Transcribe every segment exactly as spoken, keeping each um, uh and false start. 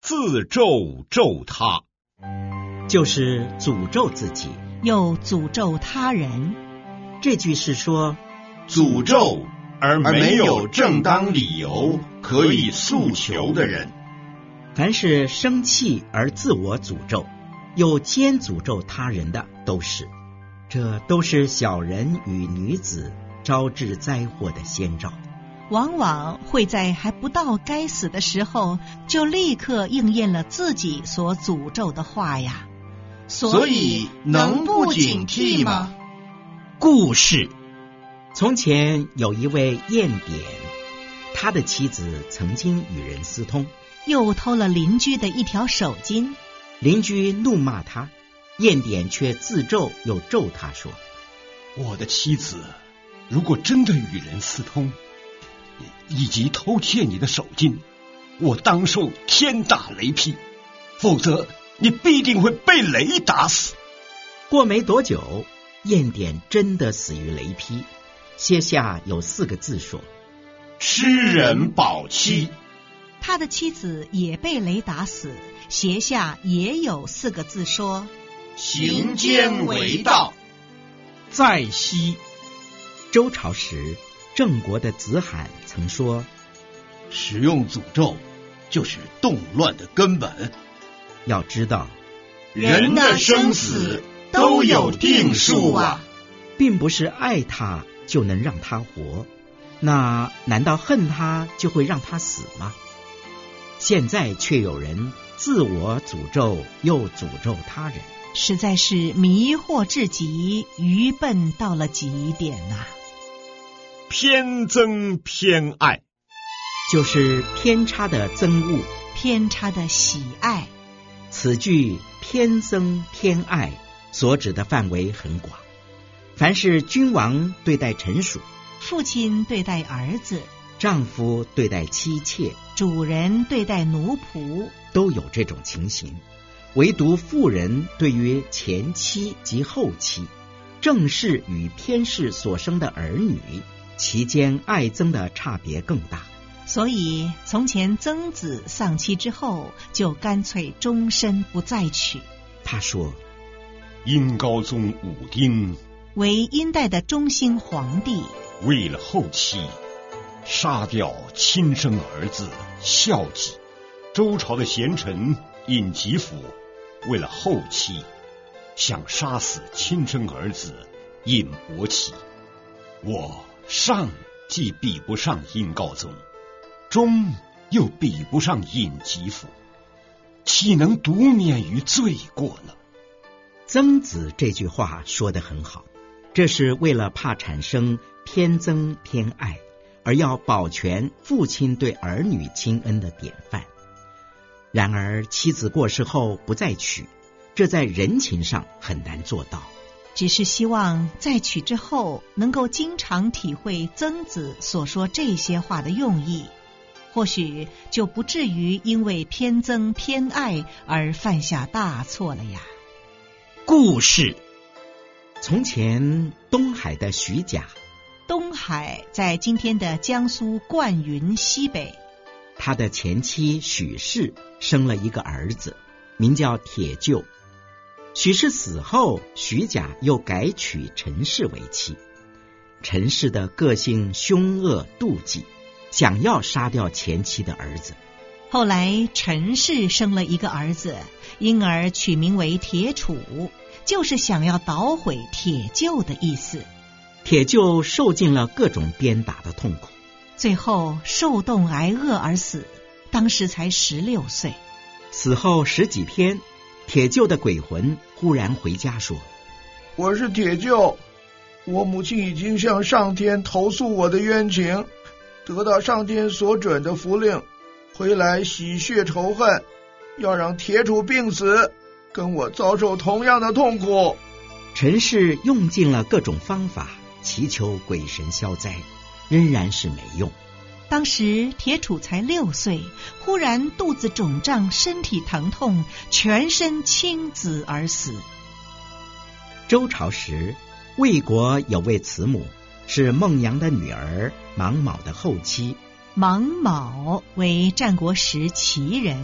自咒咒他， 就是诅咒自己， 又诅咒他人。 这句是说， 诅咒而没有正当理由可以诉求的人， 凡是生气而自我诅咒，又兼诅咒他人的，都是，这都是小人与女子招致灾祸的先兆， 往往会在还不到该死的时候，就立刻应验了自己所诅咒的话呀。 所以能不警惕吗？ 故事：从前有一位燕典，他的妻子曾经与人私通， 又偷了邻居的一条手巾。 邻居怒骂他，燕典却自咒又咒他说： 我的妻子如果真的与人私通，以及偷窃你的手巾，我当受天打雷劈，否则你必定会被雷打死。 过没多久，燕典真的死于雷劈，歇下有四个字说： 吃人保妻。 他的妻子也被雷打死，鞋下也有四个字说： 行奸为盗。 在西周朝时，郑国的子罕曾说： 使用诅咒就是动乱的根本。 要知道， 人的生死都有定数啊， 并不是爱他就能让他活，那难道恨他就会让他死吗？现在却有人自我诅咒又诅咒他人， 实在是迷惑至极，愚笨到了极点呐、啊。 偏憎偏爱， 就是偏差的憎恶， 偏差的喜爱。 此句偏憎偏爱所指的范围很广，凡是君王对待臣属， 父亲对待儿子， 丈夫对待妻妾， 主人对待奴仆， 都有这种情形。唯独妇人对于前妻及后妻，正室与偏室所生的儿女，其间爱憎的差别更大。 所以从前曾子丧妻之后，就干脆终身不再娶。 他说： 殷高宗武丁为殷代的中兴皇帝， 为了后妻杀掉亲生儿子孝己。周朝的贤臣尹吉甫为了后妻想杀死亲生儿子尹伯奇。我上既比不上殷高宗，中又比不上尹吉甫，岂能独免于罪过呢？ 曾子这句话说得很好，这是为了怕产生偏憎偏爱，而要保全父亲对儿女亲恩的典范。然而妻子过世后不再娶，这在人情上很难做到。 只是希望在娶之后能够经常体会曾子所说这些话的用意，或许就不至于因为偏憎偏爱而犯下大错了呀。 故事：从前东海的徐甲， 东海在今天的江苏灌云西北， 他的前妻许氏生了一个儿子，名叫铁臼。许氏死后，徐甲又改娶陈氏为妻。陈氏的个性凶恶妒忌，想要杀掉前妻的儿子。 后来陈氏生了一个儿子，因而取名为铁杵，就是想要捣毁铁臼的意思。 铁臼受尽了各种鞭打的痛苦， 最后受冻挨饿而死，当时才十六岁。 死后十几天，铁臼的鬼魂忽然回家说： 我是铁臼，我母亲已经向上天投诉我的冤情，得到上天所准的符令，回来洗血仇恨，要让铁杵病死，跟我遭受同样的痛苦。 陈氏用尽了各种方法，祈求鬼神消灾，仍然是没用。 当时铁杵才六岁，忽然肚子肿胀，身体疼痛，全身青紫而死。 周朝时，魏国有位慈母，是孟阳的女儿芒卯的后妻。 芒卯为战国时齐人，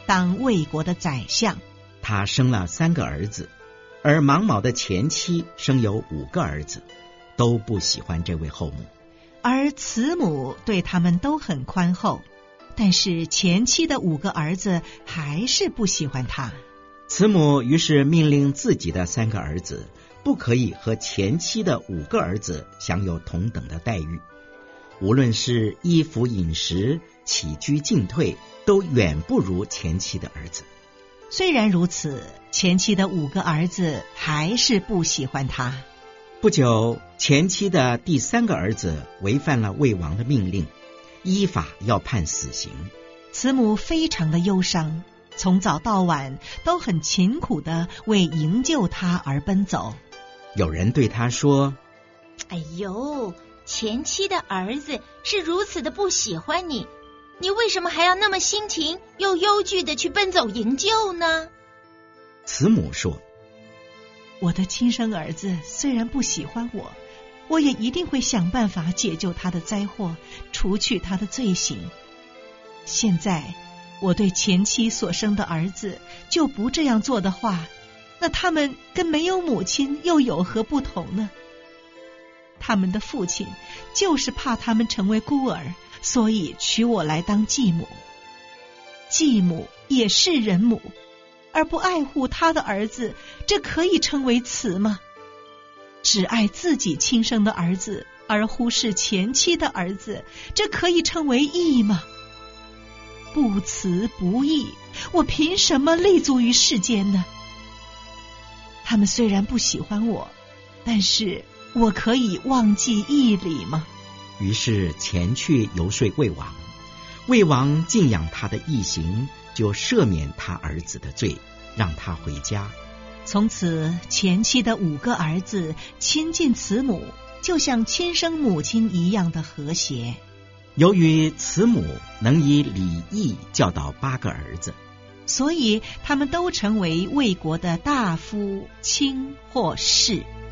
当魏国的宰相。 他生了三个儿子，而芒卯的前妻生有五个儿子，都不喜欢这位后母。 而慈母对他们都很宽厚，但是前妻的五个儿子还是不喜欢他。 慈母于是命令自己的三个儿子不可以和前妻的五个儿子享有同等的待遇，无论是衣服饮食、起居进退，都远不如前妻的儿子。 虽然如此，前妻的五个儿子还是不喜欢他。 不久，前妻的第三个儿子违反了魏王的命令，依法要判死刑。 慈母非常的忧伤，从早到晚都很勤苦地为营救他而奔走。 有人对他说： 哎呦，前妻的儿子是如此的不喜欢你，你为什么还要那么辛勤又忧惧的去奔走营救呢？ 慈母说： 我的亲生儿子虽然不喜欢我，我也一定会想办法解救他的灾祸，除去他的罪行。现在我对前妻所生的儿子就不这样做的话，那他们跟没有母亲又有何不同呢？他们的父亲就是怕他们成为孤儿，所以娶我来当继母。继母也是人母，而不爱护他的儿子，这可以称为慈吗？只爱自己亲生的儿子，而忽视前妻的儿子，这可以称为义吗？不慈不义，我凭什么立足于世间呢？他们虽然不喜欢我，但是我可以忘记义理吗？ 于是前去游说魏王，魏王敬仰他的义行，就赦免他儿子的罪，让他回家。 从此前妻的五个儿子亲近慈母，就像亲生母亲一样的和谐。 由于慈母能以礼义教导八个儿子， 所以他们都成为魏国的大夫、卿或士。